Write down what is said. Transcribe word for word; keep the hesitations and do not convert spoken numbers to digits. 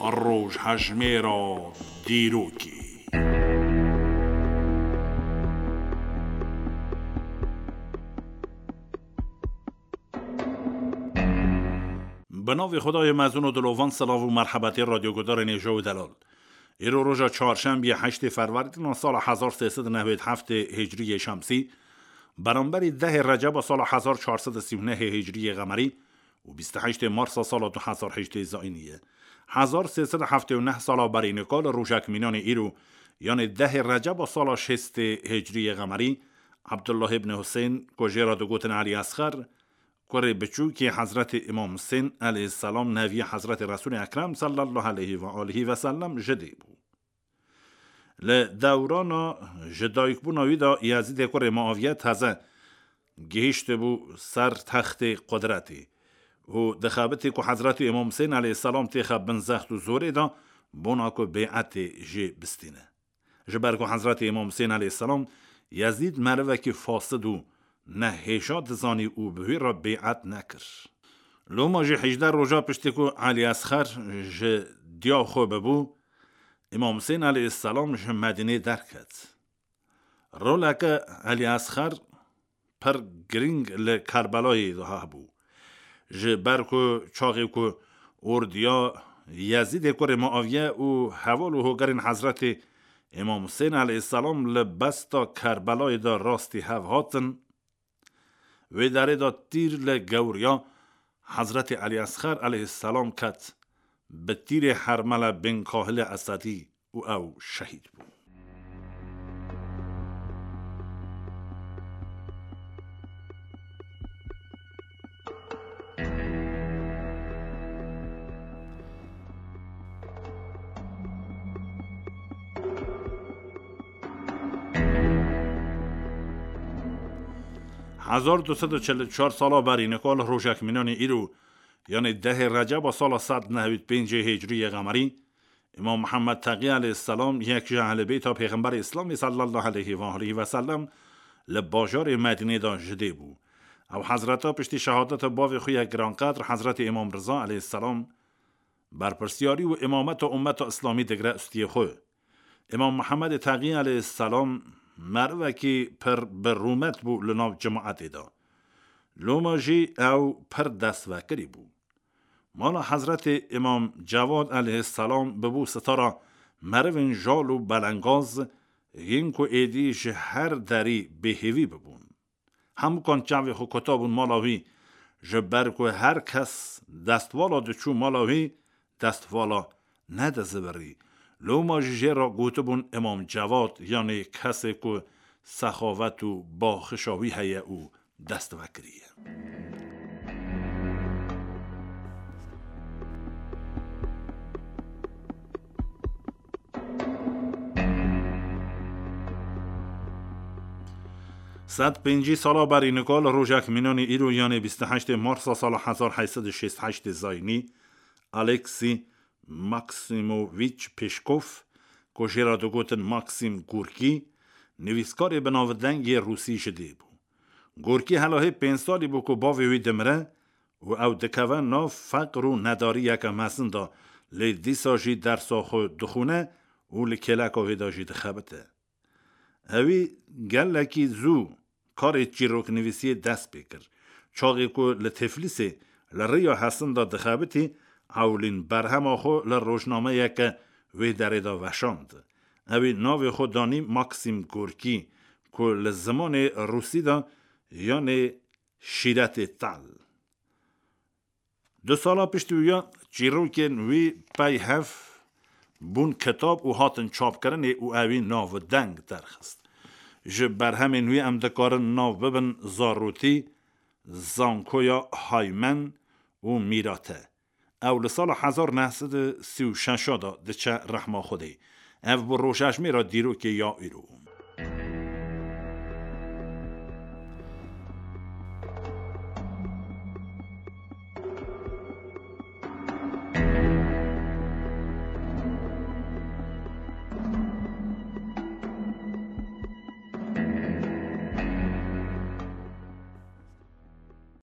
روش هجمه را دیروکی. به نام خدای مزون و دلوان، سلام و مرحبتی رادیو گدار نیجا و دلال. ایرو روژا چهارشنبه هشت فروردین سال هزار و سیصد و نود و هفت هجری شمسی برابر ده رجب سال هزار و چهارصد و سی و نه هجری قمری و بیست و هشت مارس سال دو هزار و هجده زاینیه. هزار و سیصد و هفتاد و نه سال برای نکال روژکمینان ایرو یعنی ده رجب سال شست هجری قمری عبدالله ابن حسین کجیرا دو گوتن علی اصغر کره بچو که حضرت امام حسین علیه السلام نوی حضرت رسول اکرم صلی الله علیه و آله و سلم جده بو. لدوران جدایک بو نوی دا یزید کره معاویه تازه گهشت بو سر تخت قدرتی و دخابتی که حضرت امام حسین علیه السلام تیخب بنزخت و زوره دا بونا که بیعت جی بستینه. جبر که حضرت امام حسین علیه السلام یزید مروه که فاسد و نه هیشاد زانی او بهی را بیعت نکر. لوما جه هجده روژا پشتی که علی اصغر جه دیا خوب بو امام حسین علیه السلام جه مدینه درکد. رولا که علی اصغر پر گرینگ لکربلای ده بو. جه برکو چاقی که اردیا یزید کور معاویه و حوال و هگرین حضرت امام حسین علیه السلام لبستا کربلای دا راستی هفهاتن و داره دا تیر لگوریا حضرت علی اصغر علیه السلام کت به تیر حرمل بن کاهل اسدی و او شهید بود. هزار و دویست و چهل و چهار ساله بر نکال روژکمینان ایرو یعنی ده رجب سال صد و نود و پنج هجری قمری امام محمد تقی علیه السلام یک اهل بیت پیغمبر اسلام صلی الله علیه و آله و سلم لباجار مدینه دا جده بو. او حضرت پشتی شهادت باو خوی گرانقدر حضرت امام رضا علیه السلام بر پرسیاری و امامت و امت اسلامی دگره استی خو. امام محمد تقی علیه السلام مروه که پر برومت بو لناو جماعت دا. لوما جی او پر دست وکری بو. مالا حضرت امام جواد علیه السلام ببو ستارا مروین جال و بلنگاز گین کو ایدیش هر دری بهوی ببون. همو کن چاوی خو کتابون مالاوی جبر کو هر کس دستوالا دچو مالاوی دستوالا ندزه بری. لوما جی را گوتبون امام جواد یعنی کسی که سخاوت و باخشاوی هیه او دست وکریه. صد پنجی سالا بر نکال روژکمینان ایرو یعنی بیست و هشت مارس سال هزار و هشتصد و شصت و هشت زاینی الکسی ماکسیموویچ پشکوف کشیرا دو گوتن ماکسیم گورکی نویسکار بناودنگ روسی شده بو. گورکی حلاهی پنج سالی بو که باوی دمره و او دکوه نا فقر و نداری یک مسن دا لی دیسا جی درسا خو دخونه و لکلک آوی دا جی دخبته. اوی گلکی زو کار چیروک نویسی دست بکر. چاقی که لطفلیسی لریا حسن دا دخبتی اولین برهم آخو لروشنامه یک وی داره دا وشاند. اوی ناوی خود دانی ماکسیم گورکی که لزمان روسی دا یعنی شیرت تل. دو سالا پشتی یا چیروکن وی پی هف بون کتاب و هاتن چاپ کرن او اوی ناو دنگ درخست. جه بر همین وی امدکارن ناو ببن زاروتی، زانکویا هایمن و میراته. اول سال هزار و نهصد و سی و شش دا دچه رحمه خوده. او بر روشش میرا دیرو که یا ایرو.